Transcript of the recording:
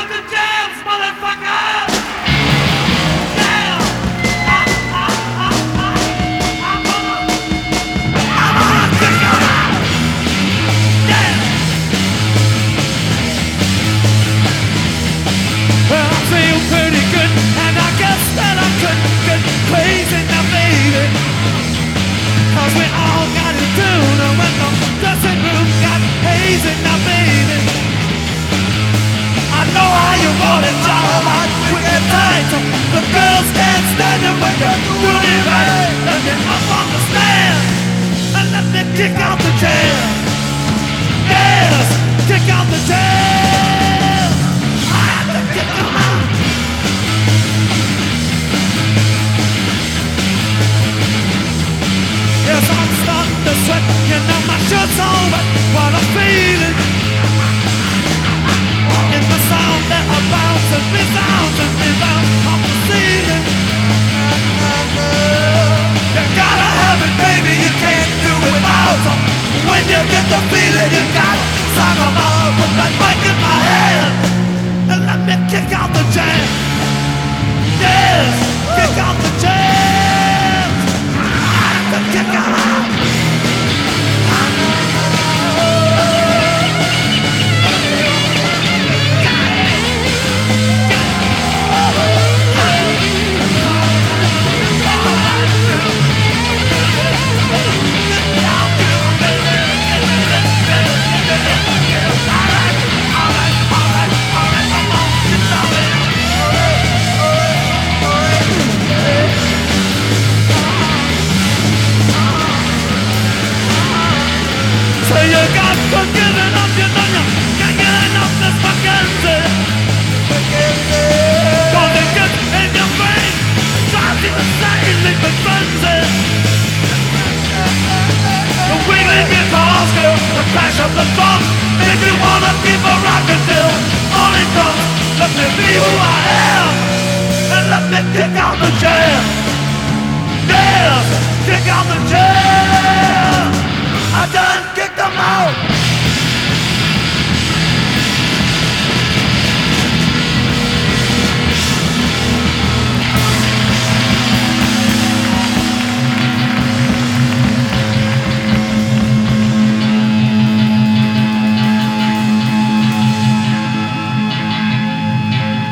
the jams, motherfucker! Yeah! I'm gonna kick you out! Yeah! Well, I feel pretty good, and I guess that I could get crazy now, baby. 'Cause we all got it down, and when the dressing room got hazy now, baby. I know how you want it, y'all, hot, quick and tight. The girls can't stand it when you're doing it right. Let me up on the stand, and let me kick out the jam. Yes, kick out the jam. I have to kick them out. Yes, I'm starting to sweat, you know my shirt's all wet. What I'm feeling in the sound that I bounce and resound off the ceiling. You gotta have it, baby, you can't do it without. When you get the feeling, you gotta song them out. Put that mic in my hand and let me kick out the jam. Yes, kick out the jam. I have to kick out. So you got to give it up, you know you can't get enough this fucking shit. 'Cause it gets in your brain, drives you insane, leave me frenzy. The wiggling guitars go, the crash of the drums, make you wanna keep a rockin' till morning comes. Let me be who I am, and let me kick out the jam. Yeah, kick out the jam.